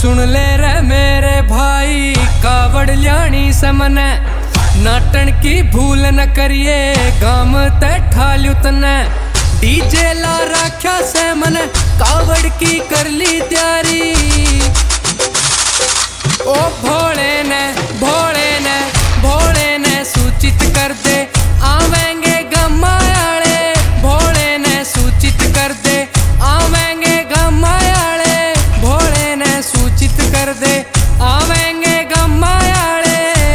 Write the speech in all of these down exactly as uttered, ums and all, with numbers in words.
सुन ले रे मेरे भाई कावड़ ल्याणी समने नाटन की भूल न करिए गाम ते ठाल्यू तने डीजे ला राख्या से मन कावड़ की कर ली तैयारी। ओ भोले ने भोले ने भोले ने सूचित कर दे आवेंगे गमायाले भोले ने सूचित कर दे आवेंगे गमायाले भोले ने सूचित कर दे आवेंगे गमायाले।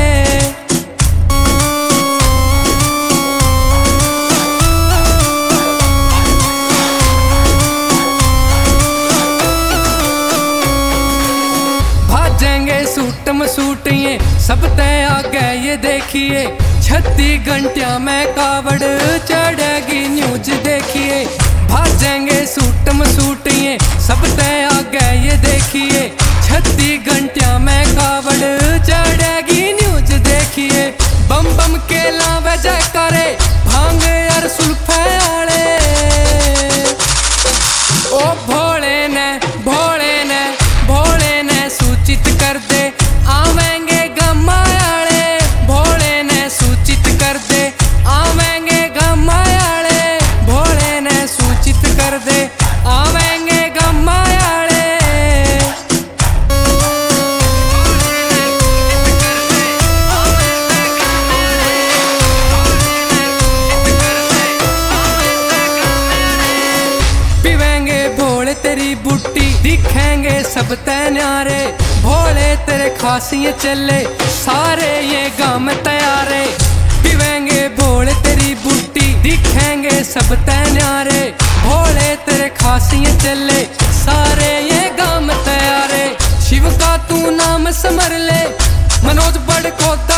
भाजेंगे सूटम सूटिए सब तय आगे ये देखिए छत्तीस घंटिया में कावड़ चढ़ेगी न्यूज देखिए। भाजेंगे सूटम सूटिए सब तय आगे ये देखिए छत्तीस घंटिया में कावड़ चढ़ेगी न्यूज देखिए। बम बम के लावे जयकारे भांग यार सुल्फे आले। ओ भोले ने भोले ने भोले ने सूचित कर दे आवेंगे गमायाले भोले ने सूचित कर दे आवेंगे गमायाले भोले ने सूचित कर दे आवेंगे गमायाले। पीवेंगे भोले तेरी बुट्टी दिखेंगे सब तैयारे भोले तेरे खासिए चले सारे ये गांव तैयारे। पीवेंगे भोले तेरी बुट्टी दिखेंगे सब तैयारे भोले तेरे खासिए चले सारे ये गांव तैयारे। शिव का तू नाम समर ले मनोज बड़ को